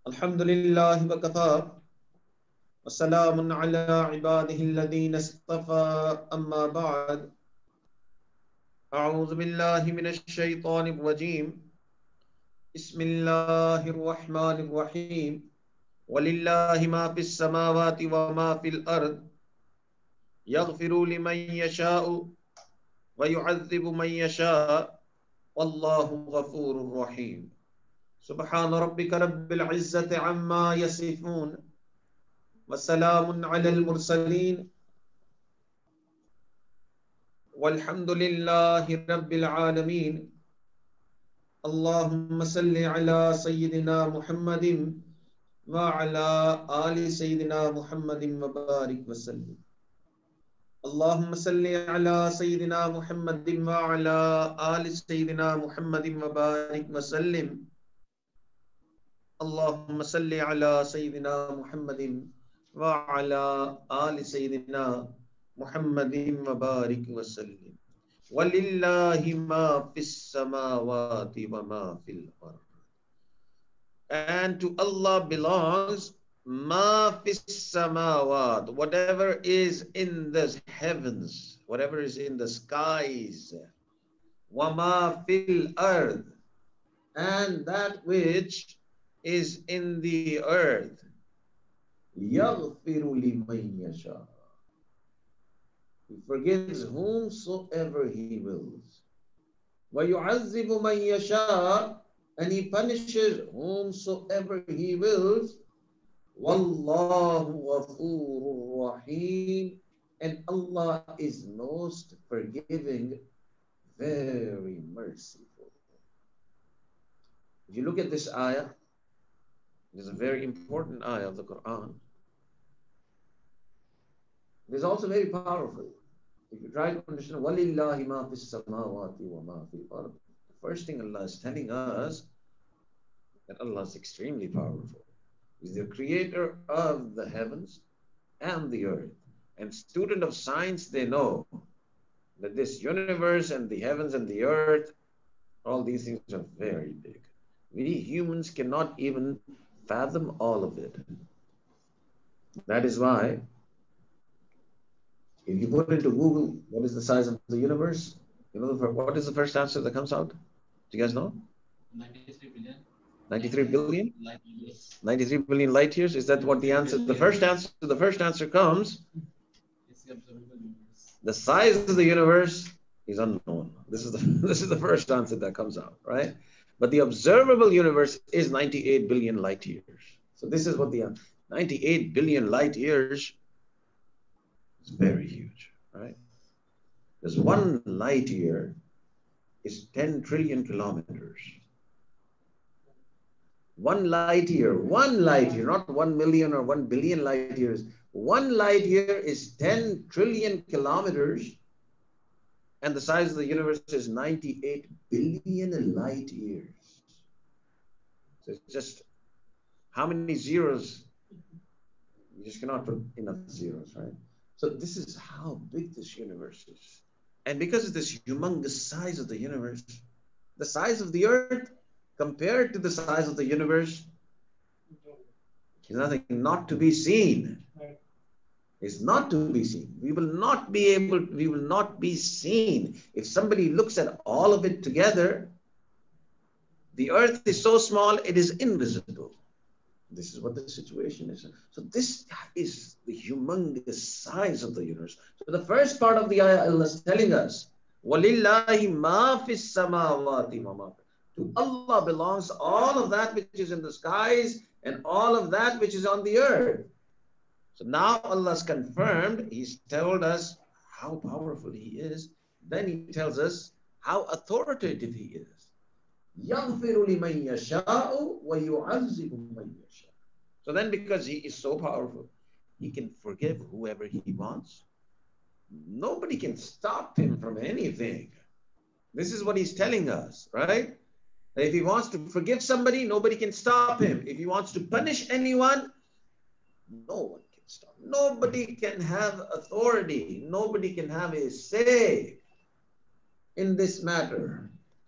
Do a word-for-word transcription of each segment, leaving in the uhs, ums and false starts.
Alhamdulillah wa kafa wa salamun ala ibadihi alladhina istafa amma ba'd. A'udhu billahi minash shaitanir rajim. Bismillahir rahmanir rahim. Walillahi ma fis samawati wa ma fil ard. Yaghfiru liman yasha'u wa yu'adhibu man yasha'. Wallahu ghafurur rahim. Subhana rabbika rabbil izzati amma yasifun. وسلام على المرسلين والحمد لله رب العالمين اللهم صل على سيدنا محمد وعلى آل سيدنا محمد وبارك وسلم اللهم صل على سيدنا محمد وعلى آل سيدنا محمد وبارك وسلم اللهم صل على سيدنا محمد وعلى آل سيدنا محمد وبارك وسلم وَلِلَّهِ مَا فِي السَّمَاوَاتِ وَمَا فِي الْأَرْضِ. And to Allah belongs مَا فِي السَّمَاوَاتِ, whatever is in the heavens, whatever is in the skies, وَمَا فِي الْأَرْضِ, and that which is in the earth. يَغْفِرُ لِمَنْ يَشَاءُ, He forgives whomsoever He wills. وَيُعَذِّبُ مَنْ يَشَاءُ, and He punishes whomsoever He wills. وَاللَّهُ غَفُورٌ رَحِيمٌ, and Allah is most forgiving, very merciful. If you look at this ayah, it is a very important ayah of the Quran. It is also very powerful. If you try to understand, وَلِلَّهِ مَا فِي السَّمَاوَاتِ وَمَا فِي الْأَرْضِ, the first thing Allah is telling us that Allah is extremely powerful. He's the creator of the heavens and the earth. And student of science, they know that this universe and the heavens and the earth, all these things are very big. We humans cannot even fathom all of it. That is why, if you put into Google, what is the size of the universe? You know, the, what is the first answer that comes out? Do you guys know? ninety-three billion. ninety-three billion? Light years. ninety-three billion light years? Is that what the answer? The first answer, the first answer comes, It's the observable universe. the size of the universe is unknown. This is the, this is the first answer that comes out, right? But the observable universe is ninety-eight billion light years. So this is what the ninety-eight billion light years is very huge, right? There's one light year is ten trillion kilometers. One light year, one light year, not one million or one billion light years. One light year is ten trillion kilometers, and the size of the universe is ninety-eight billion light years. So it's just, how many zeros? You just cannot put enough zeros, right? So this is how big this universe is. And because of this humongous size of the universe, the size of the earth compared to the size of the universe is nothing, not to be seen. It's not to be seen. We will not be able, we will not be seen. If somebody looks at all of it together, the earth is so small, it is invisible. This is what the situation is. So this is the humongous size of the universe. So the first part of the ayah, Allah is telling us, وَلِلَّهِ مَا فِي السَّمَاوَاتِ وَمَا. To Allah belongs all of that which is in the skies and all of that which is on the earth. So now Allah has confirmed, He's told us how powerful He is. Then He tells us how authoritative He is. يَغْفِرُ لِمَنْ يَشَاءُ وَيُعَذِّبُ مَنْ يَشَاءُ. So then, because He is so powerful, He can forgive whoever He wants. Nobody can stop Him from anything. This is what He's telling us, right? If He wants to forgive somebody, nobody can stop Him. If He wants to punish anyone, no one can stop. Nobody can have authority. Nobody can have a say in this matter.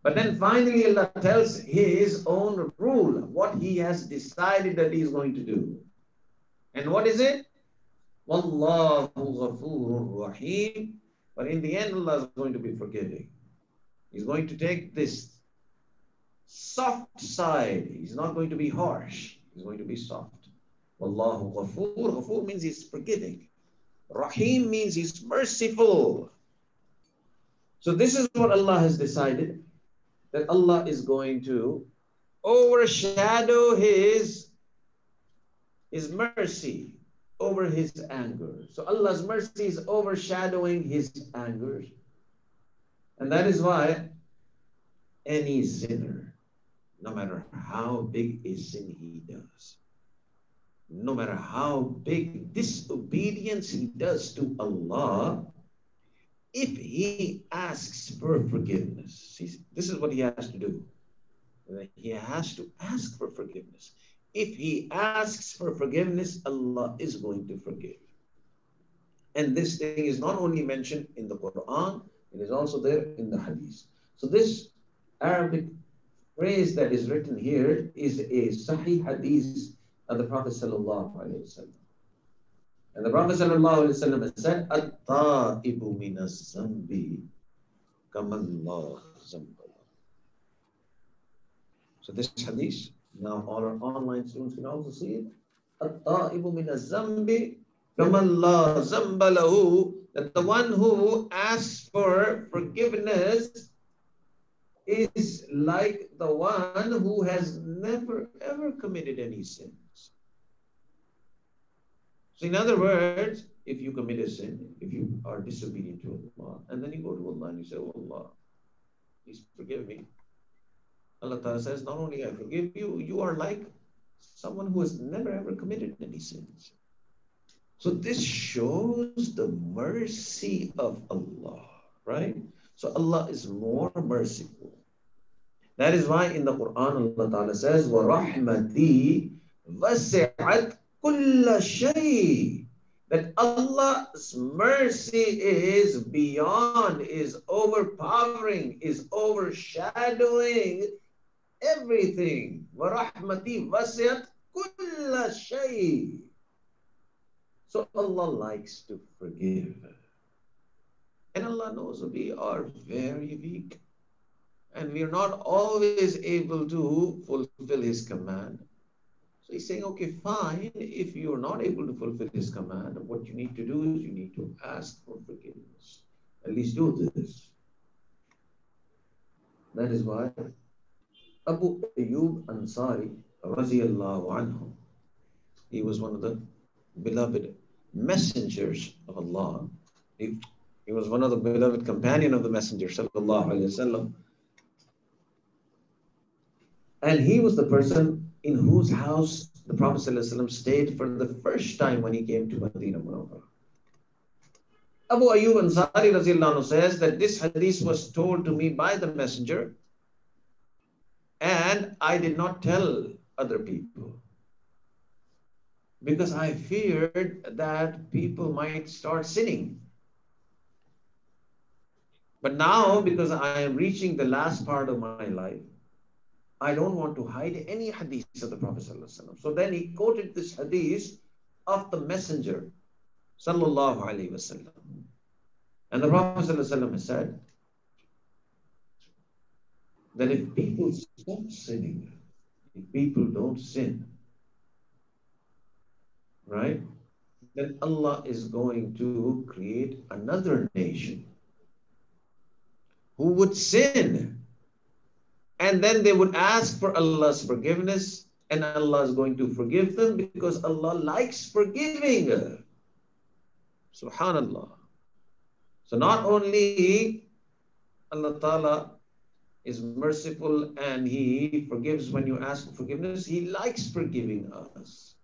But then finally Allah tells his own rule, what he has decided that he is going to do. And what is it? Wallahu ghafurur rahim. But in the end, Allah is going to be forgiving. He's going to take this soft side. He's not going to be harsh. He's going to be soft. Wallahu ghafur. Ghafur means he's forgiving. Rahim means he's merciful. So this is what Allah has decided, that Allah is going to overshadow his, his mercy over his anger. So Allah's mercy is overshadowing his anger. And that is why any sinner, no matter how big a sin he does, no matter how big disobedience he does to Allah, if he asks for forgiveness, this is what he has to do. He has to ask for forgiveness. If he asks for forgiveness, Allah is going to forgive. And this thing is not only mentioned in the Quran, it is also there in the Hadith. So this Arabic phrase that is written here is a Sahih Hadith of the Prophet Sallallahu Alaihi Wasallam. And the Prophet Sallallahu Alaihi Wasallam said, At-ta'ibu minas zambi kamallah zambala. So this hadith, now all our online students can also see it. At-ta'ibu minas zambi kamallah zambalahu. That the one who asks for forgiveness is like the one who has never ever committed any sins. So in other words, if you commit a sin, if you are disobedient to Allah, and then you go to Allah and you say, oh Allah, please forgive me. Allah Ta'ala says, not only I forgive you, you are like someone who has never ever committed any sins. So this shows the mercy of Allah, right? So Allah is more merciful. That is why in the Quran Allah Ta'ala says, وَرَحْمَتِي وَسِعَتْ كُلَّ شَيْءٍ. That Allah's mercy is beyond, is overpowering, is overshadowing everything. وَرَحْمَتِي وَسِعَتْ كُلَّ شَيْءٍ. So Allah likes to forgive. And Allah knows we are very weak. And we are not always able to fulfill His command. So He's saying, okay, fine. If you are not able to fulfill His command, what you need to do is you need to ask for forgiveness. At least do this. That is why Abu Ayyub Ansari, Raziyallahu anhu, he was one of the beloved messengers of Allah. He, he was one of the beloved companion of the Messenger Sallallahu Alaihi Wasallam. And he was the person in whose house the Prophet ﷺ stayed for the first time when he came to Medina Munawwarah. Abu Ayyub Ansari Raziyallahu anhu says that this hadith was told to me by the Messenger, and I did not tell other people, because I feared that people might start sinning. But now, because I am reaching the last part of my life, I don't want to hide any hadith of the Prophet ﷺ. So then he quoted this hadith of the Messenger Sallallahu Alaihi Wasallam. And the Prophet ﷺ said that if people stop sinning, if people don't sin, right, then Allah is going to create another nation who would sin, and then they would ask for Allah's forgiveness, and Allah is going to forgive them because Allah likes forgiving. Subhanallah. So not only Allah Ta'ala is merciful and He forgives when you ask for forgiveness, He likes forgiving us.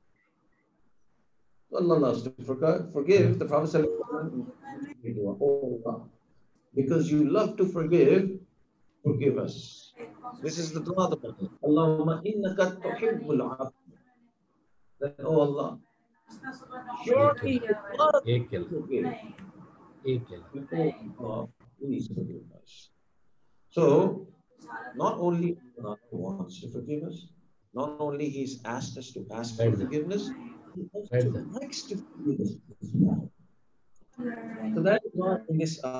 Allah loves to forgive. The Prophet said, oh Allah, because you love to forgive, forgive us. This is the dua of the Prophet. Allahumma innaka tuhibbul afwa. Then, oh Allah, surely you love to forgive. Oh, please forgive us. So, Not only Allah wants to forgive us, not only He's asked us to ask for Right there. forgiveness, He Right also there. likes to forgive us as well. So that is why in this uh,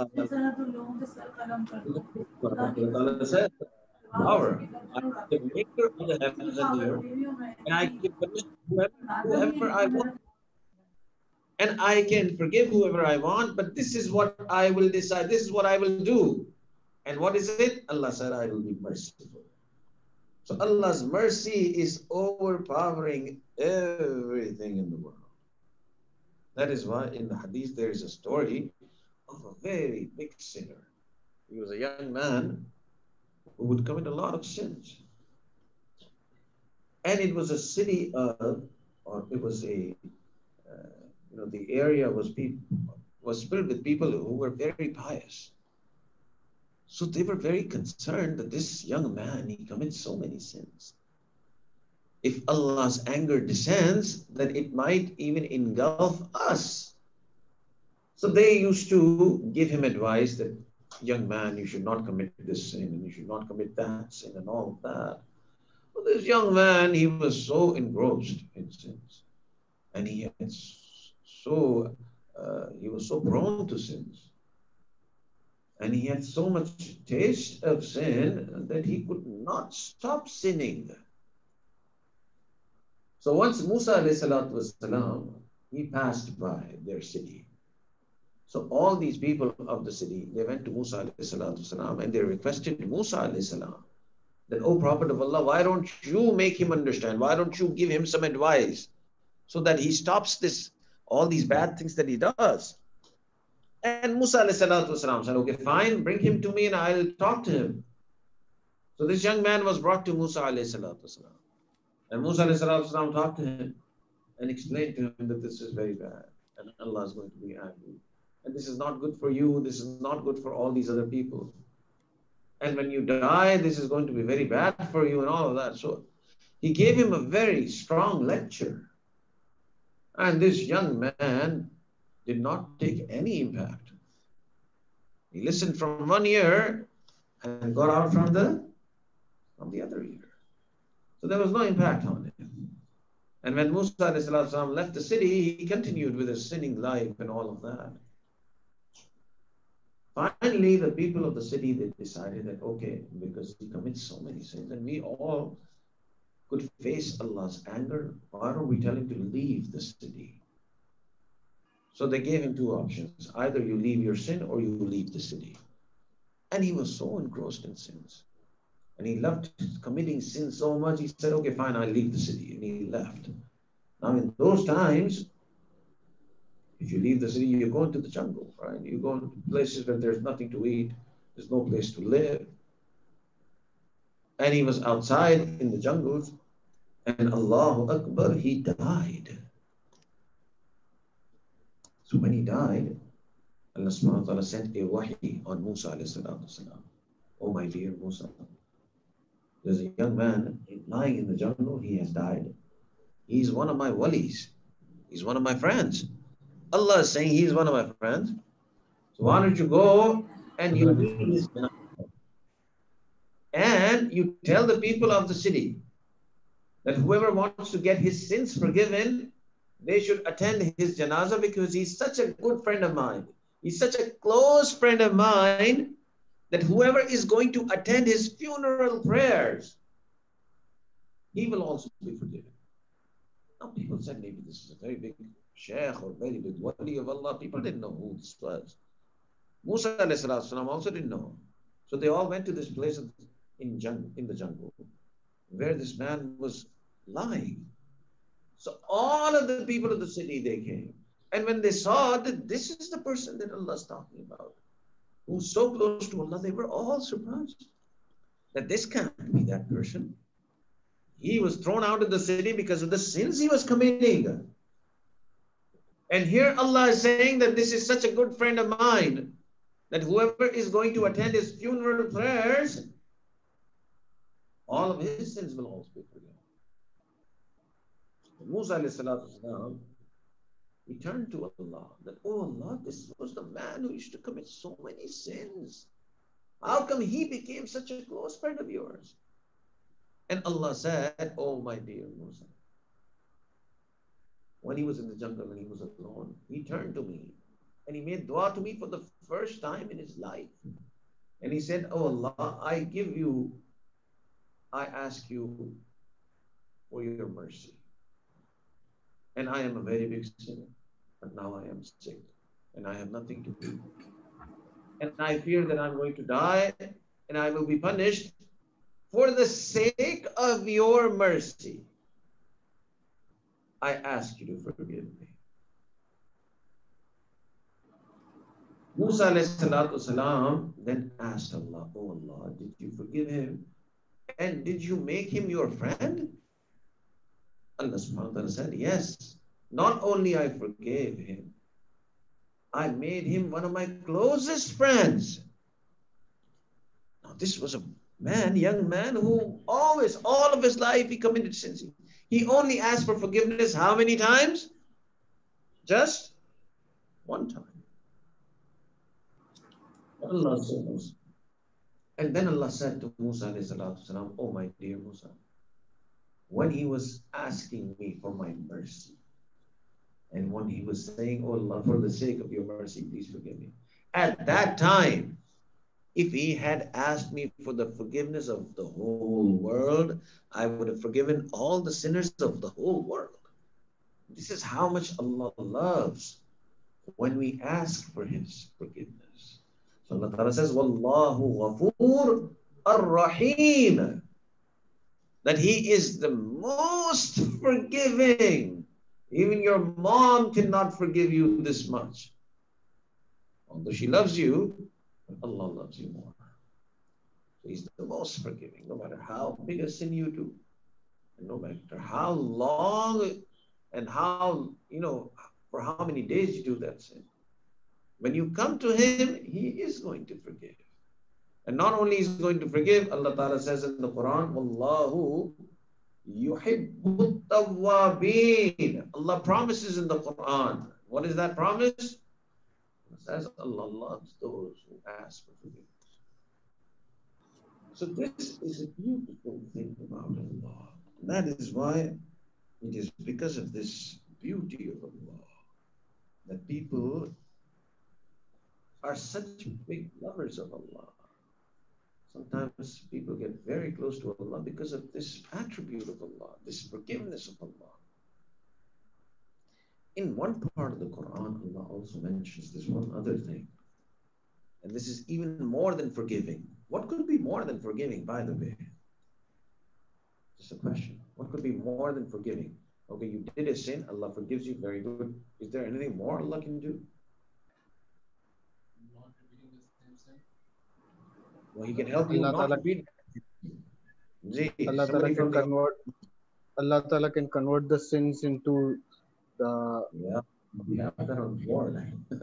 Allah says, power, I am the maker of the heavens and the earth, and I can punish whoever, whoever I want, and I can forgive whoever I want, but this is what I will decide, this is what I will do. And what is it? Allah said, I will be merciful. So Allah's mercy is overpowering everything in the world. That is why in the hadith there is a story of a very big sinner. He was a young man who would commit a lot of sins. And it was a city of, or it was a, uh, you know, the area was people, was filled with people who were very pious. So they were very concerned that this young man, he commits so many sins. If Allah's anger descends, then it might even engulf us. So they used to give him advice that, young man, you should not commit this sin and you should not commit that sin and all of that. Well, this young man, he was so engrossed in sins, and he had so uh, he was so prone to sins, and he had so much taste of sin that he could not stop sinning. So once Musa والسلام, he passed by their city. So all these people of the city, they went to Musa والسلام, and they requested Musa والسلام, that, O Prophet of Allah, why don't you make him understand? Why don't you give him some advice so that he stops this, all these bad things that he does? And Musa والسلام, said, okay, fine, bring him to me and I'll talk to him. So this young man was brought to Musa والسلام, and Musa والسلام, talked to him and explained to him that this is very bad and Allah is going to be angry. And this is not good for you, this is not good for all these other people. And when you die, this is going to be very bad for you and all of that. So he gave him a very strong lecture. And this young man did not take any impact. He listened from one ear and got out from the, from the other ear. So there was no impact on him. And when Musa والسلام, left the city, he continued with his sinning life and all of that. Finally, the people of the city, they decided that, okay, because he commits so many sins and we all could face Allah's anger, why don't we tell him to leave the city? So they gave him two options. Either you leave your sin or you leave the city. And he was so engrossed in sins. And he loved committing sins so much, he said, okay, fine, I'll leave the city. And he left. Now in those times, if you leave the city, you go into the jungle, right? You go into places where there's nothing to eat, there's no place to live. And he was outside in the jungles, and Allahu Akbar, he died. So when he died, Allah subhanahu wa ta'ala sent a wahi on Musa alayhi salatu wasalam. Oh my dear Musa, there's a young man lying in the jungle, he has died. He's one of my walis. He's one of my friends. Allah is saying he's one of my friends. So why don't you go and you meet his janazah, and you tell the people of the city that whoever wants to get his sins forgiven, they should attend his janazah because he's such a good friend of mine. He's such a close friend of mine that whoever is going to attend his funeral prayers, he will also be forgiven. Now people said maybe this is a very big sheikh or very big wali of Allah. People didn't know who this was. Musa والسلام, also didn't know. So they all went to this place in, jung- in the jungle where this man was lying. So all of the people of the city, they came. And when they saw that this is the person that Allah is talking about, who's so close to Allah, they were all surprised that this can't be that person. He was thrown out of the city because of the sins he was committing. And here Allah is saying that this is such a good friend of mine, that whoever is going to attend his funeral prayers, all of his sins will also be forgiven. Musa alayhi salatu wasalam, he turned to Allah that, oh Allah, this was the man who used to commit so many sins. How come he became such a close friend of yours? And Allah said, oh my dear Musa, when he was in the jungle and he was alone, he turned to me and he made dua to me for the first time in his life. And he said, oh Allah, I give you, I ask you for your mercy. And I am a very big sinner, but now I am sick and I have nothing to do. And I fear that I'm going to die and I will be punished. For the sake of your mercy, I ask you to forgive me. Musa salam then asked Allah, oh Allah, did you forgive him? And did you make him your friend? Allah subhanahu wa ta'ala said, yes. Not only I forgave him, I made him one of my closest friends. Now this was a man, young man who always, all of his life, he committed sins. He only asked for forgiveness how many times? Just one time. Allah says, and then Allah said to Musa, salam, oh my dear Musa, when he was asking me for my mercy, and when he was saying, oh Allah, for the sake of your mercy, please forgive me. At that time, if he had asked me for the forgiveness of the whole world, I would have forgiven all the sinners of the whole world. This is how much Allah loves when we ask for his forgiveness. So Allah Ta'ala says, Wallahu Ghafoor Ar-Rahim. That he is the most forgiving. Even your mom cannot forgive you this much. Although she loves you, Allah loves you more. So he's the most forgiving, no matter how big a sin you do, and no matter how long and how, you know, for how many days you do that sin. When you come to him, he is going to forgive. And not only is he going to forgive, Allah Ta'ala says in the Quran, Wallahu yuhibbut tawwabin. Allah promises in the Quran. What is that promise? It says Allah loves those who ask for forgiveness. So this is a beautiful thing about Allah. That is why it is because of this beauty of Allah that people are such big lovers of Allah. Sometimes people get very close to Allah because of this attribute of Allah, this forgiveness of Allah. In one part of the Quran, Allah also mentions this one other thing. And this is even more than forgiving. What could be more than forgiving, by the way? Just a question. What could be more than forgiving? Okay, you did a sin, Allah forgives you, very good. Is there anything more Allah can do? Not repeating the same sin. Well, he can help you Allah not Ta'ala, repeat. Gee, Allah Ta'ala somebody can from the convert Allah Ta'ala can convert the sins into the yeah, we have that on board.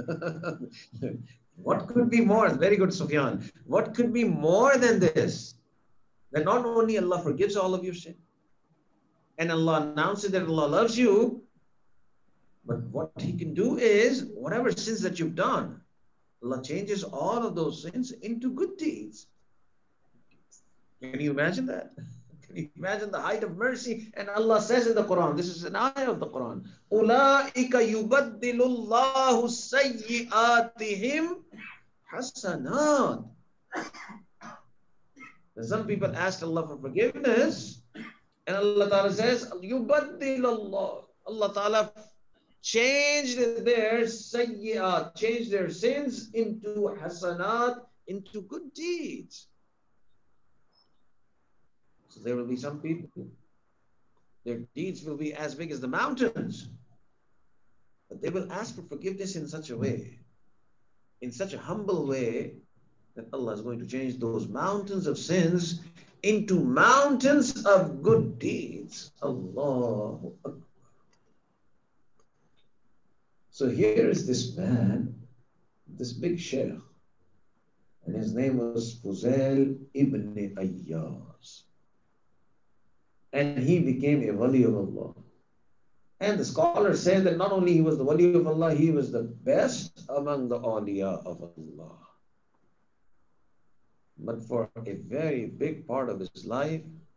What could be more? Very good, Sufyan. What could be more than this? That not only Allah forgives all of your sin, and Allah announces that Allah loves you, but what He can do is, whatever sins that you've done, Allah changes all of those sins into good deeds. Can you imagine that? Can you imagine the height of mercy? And Allah says in the Quran, this is an ayah of the Quran, أُولَٰئِكَ يُبَدِّلُ اللَّهُ سَيِّئَاتِهِمْ حَسَنَاتٍ. Some people ask Allah for forgiveness, and Allah Ta'ala says, يُبَدِّلُ اللَّهُ. Allah Ta'ala changed their sayyi'at, changed their sins into hasanat, into good deeds. So there will be some people, their deeds will be as big as the mountains, but they will ask for forgiveness in such a way, in such a humble way, that Allah is going to change those mountains of sins into mountains of good deeds. Allahu Akbar. So here is this man, this big sheikh, and his name was Fuzail ibn Ayyaz. And he became a wali of Allah. And the scholars say that not only he was the wali of Allah, he was the best among the awliya of Allah. But for a very big part of his life,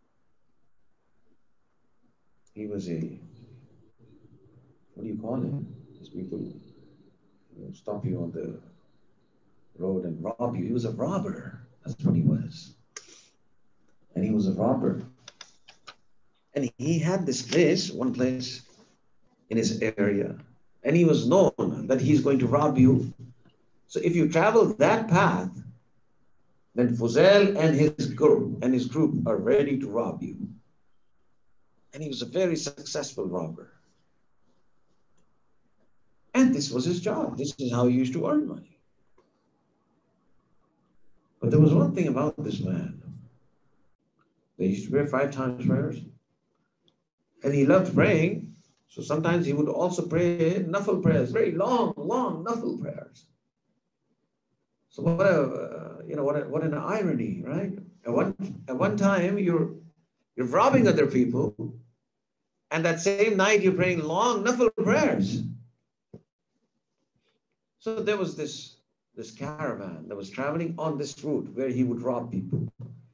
he was a, what do you call him? These people who stop you on the road and rob you. He was a robber. That's what he was. And he was a robber. And he had this place, one place in his area. And he was known that he's going to rob you. So if you travel that path, then Fuzail and his group and his group are ready to rob you. And he was a very successful robber. And this was his job. This is how he used to earn money. But there was one thing about this man. They used to pray five times prayers. And he loved praying. So sometimes he would also pray nafil prayers, very long, long nafil prayers. So what a, uh, you know, what, a, what an irony, right? At one, at one time, you're, you're robbing other people, and that same night, you're praying long nafil prayers. So there was this, this caravan that was traveling on this route where he would rob people.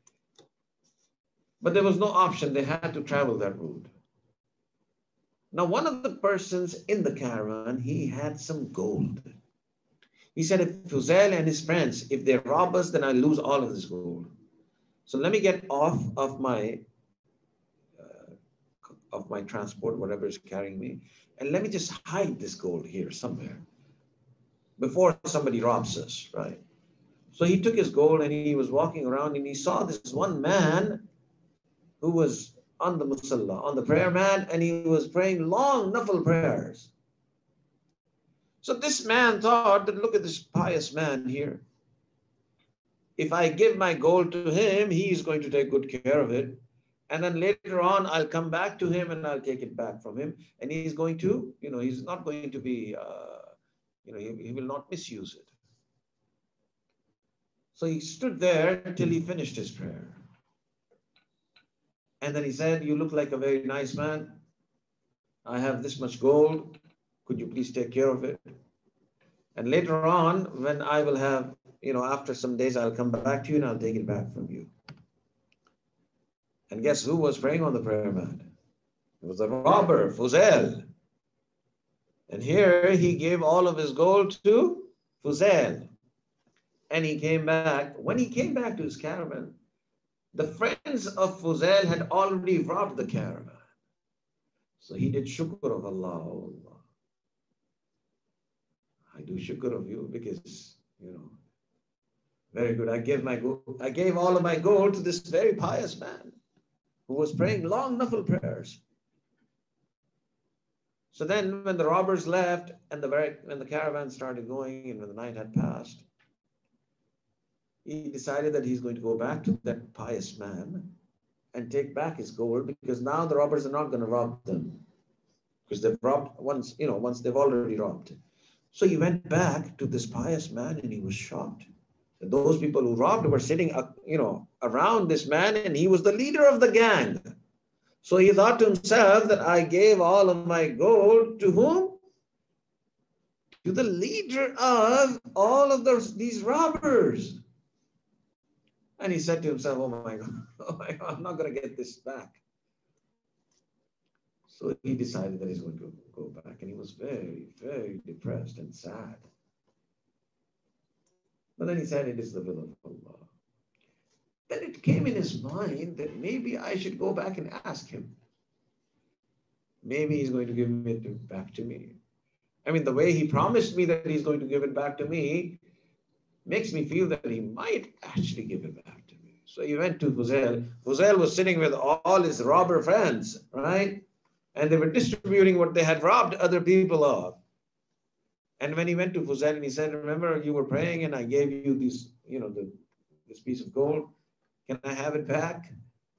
But there was no option. They had to travel that route. Now, one of the persons in the caravan, he had some gold. He said, if Fuzail and his friends, if they rob us, then I lose all of this gold. So let me get off of my, uh, of my transport, whatever is carrying me, and let me just hide this gold here somewhere before somebody robs us, right? So he took his gold and he was walking around and he saw this one man who was on the musalla, on the prayer mat, and he was praying long nafil prayers. So this man thought that, look at this pious man here. If I give my gold to him, he is going to take good care of it. And then later on, I'll come back to him and I'll take it back from him. And he's going to, you know, he's not going to be, uh, you know, he, he will not misuse it. So he stood there till he finished his prayer. And then he said, you look like a very nice man. I have this much gold. Could you please take care of it? And later on, when I will have, you know, after some days, I'll come back to you and I'll take it back from you. And guess who was praying on the prayer mat? It was the robber, Fuzail. And here he gave all of his gold to Fuzail. And he came back. When he came back to his caravan, the friends of Fuzail had already robbed the caravan. So he did shukr of Allah. Oh Allah. I do shukr of you because, you know, very good. I gave my gold, I gave all of my gold to this very pious man who was praying long nafil prayers. So then when the robbers left and the very, when the caravan started going and when the night had passed, he decided that he's going to go back to that pious man and take back his gold, because now the robbers are not going to rob them because they've robbed once, you know, once they've already robbed. So he went back to this pious man and he was shocked. And those people who robbed were sitting, you know, around this man, and he was the leader of the gang. So he thought to himself that I gave all of my gold to whom? To the leader of all of those, these robbers. And he said to himself, oh my God, oh my God, I'm not going to get this back. So he decided that he's going to go back, and he was very, very depressed and sad. But then he said, it is the will of Allah. Then it came in his mind that maybe I should go back and ask him. Maybe he's going to give it back to me. I mean, the way he promised me that he's going to give it back to me makes me feel that he might actually give it back to me. So he went to Fuzail. Fuzail was sitting with all his robber friends, right? And they were distributing what they had robbed other people of. And when he went to Fuzail and he said, remember, you were praying and I gave you this, you know, the, this piece of gold. Can I have it back?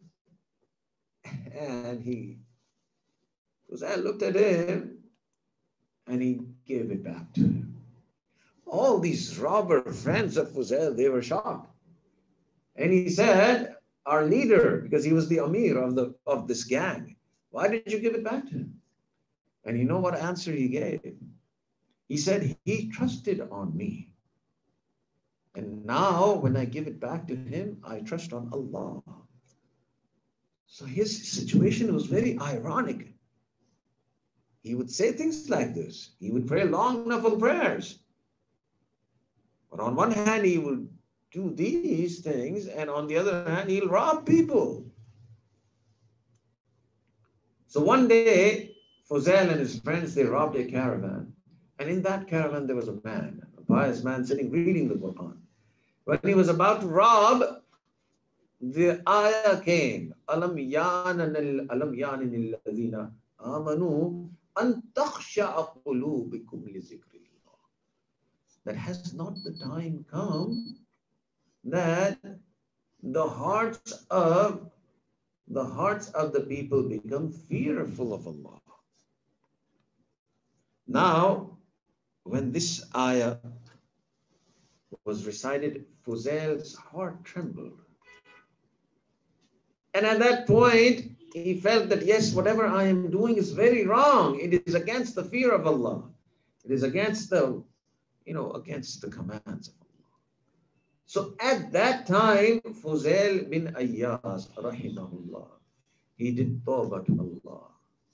And he, Fuzail looked at him and he gave it back to him. All these robber friends of Fuzail, they were shocked. And he said, our leader, because he was the Amir of, the, of this gang, why did you give it back to him? And you know what answer he gave? He said, he trusted on me. And now when I give it back to him, I trust on Allah. So his situation was very ironic. He would say things like this. He would pray long nafil prayers. But on one hand, he will do these things, and on the other hand, he'll rob people. So one day, Fuzail and his friends, they robbed a caravan. And in that caravan, there was a man, a pious man sitting reading the Quran. When he was about to rob, the ayah came. Alam yanan alam yanin alladhina amanu an takhsha'a qulubukum li zikrillah. That has not the time come that the hearts of the hearts of the people become fearful of Allah. Now, when this ayah was recited, Fuzail's heart trembled. And at that point, he felt that, yes, whatever I am doing is very wrong. It is against the fear of Allah. It is against the, you know, against the commands of Allah. So at that time, Fuzail bin Ayyas, rahimahullah, he did tawbah to Allah.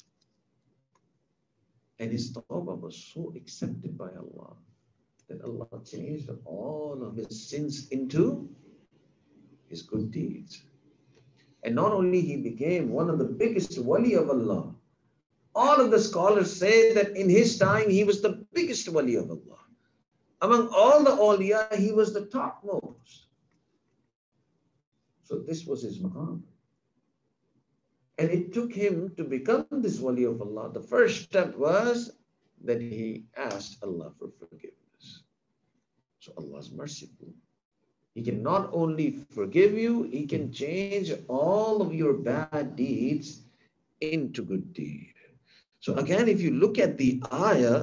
And his tawbah was so accepted by Allah that Allah changed all of his sins into his good deeds. And not only he became one of the biggest wali of Allah, all of the scholars say that in his time he was the biggest wali of Allah. Among all the awliya, he was the topmost. So this was his maqam. And it took him to become this wali of Allah. The first step was that he asked Allah for forgiveness. So Allah is merciful. He can not only forgive you, he can change all of your bad deeds into good deed. So again, if you look at the ayah,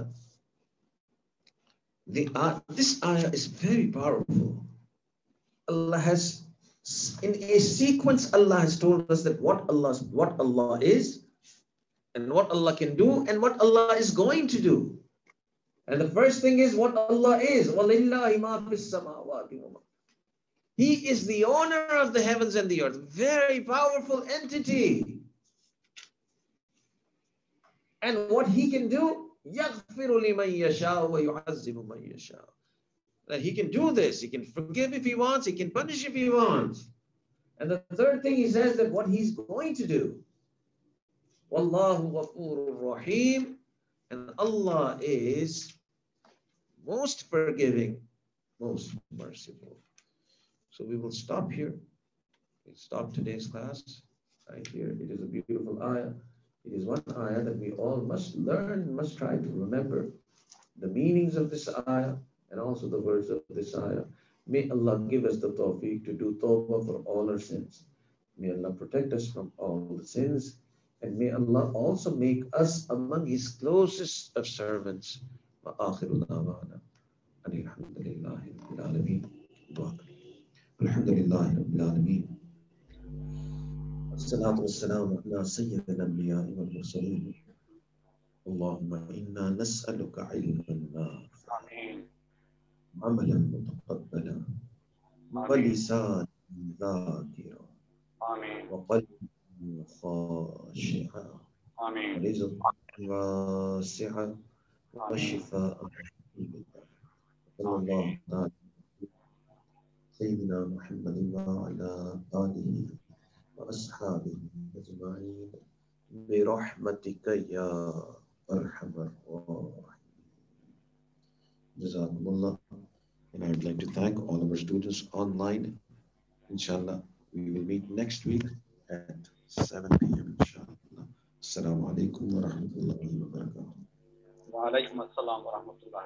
the uh, this ayah is very powerful. Allah has, in a sequence, Allah has told us that what Allah, what Allah is, and what Allah can do, and what Allah is going to do. And the first thing is what Allah is. وَلِلَّهِ مَا فِي السَّمَاوَاتِ وَمَا. He is the owner of the heavens and the earth. Very powerful entity. And what he can do, يَغْفِرُ لِمَنْ يَشَاءُ وَيُعَذِّبُ مَنْ يَشَاءُ. That he can do this. He can forgive if he wants. He can punish if he wants. And the third thing he says that what he's going to do. وَاللَّهُ غَفُورٌ رَحِيمٌ. And Allah is most forgiving, most merciful. So we will stop here. We'll stop today's class right here. It is a beautiful ayah. It is one ayah that we all must learn, must try to remember the meanings of this ayah and also the words of this ayah. May Allah give us the tawfiq to do tawbah for all our sins. May Allah protect us from all the sins. And may Allah also make us among His closest of servants. وآخر دعوانا أن الحمد لله رب العالمين. الحمد لله رب العالمين. الصلاة والسلام على سيد الأنبياء والمرسلين. اللهم إنا نسألك علما نافعا عملا متقبلا ولسانا ذاكرا وقلبا خاشعا ورزقا واسعا وشفاء صلى الله تعالى سيدنا محمد وعلى آله وأصحابه أجمعين برحمتك يا أرحم الراحمين. Jazakumullah. And I would like to thank all of our students online. Inshallah, we will meet next week at seven p m Inshallah. Assalamu alaikum wa rahmatullahi wa barakatuh. Wa alaikum assalam wa rahmatullah.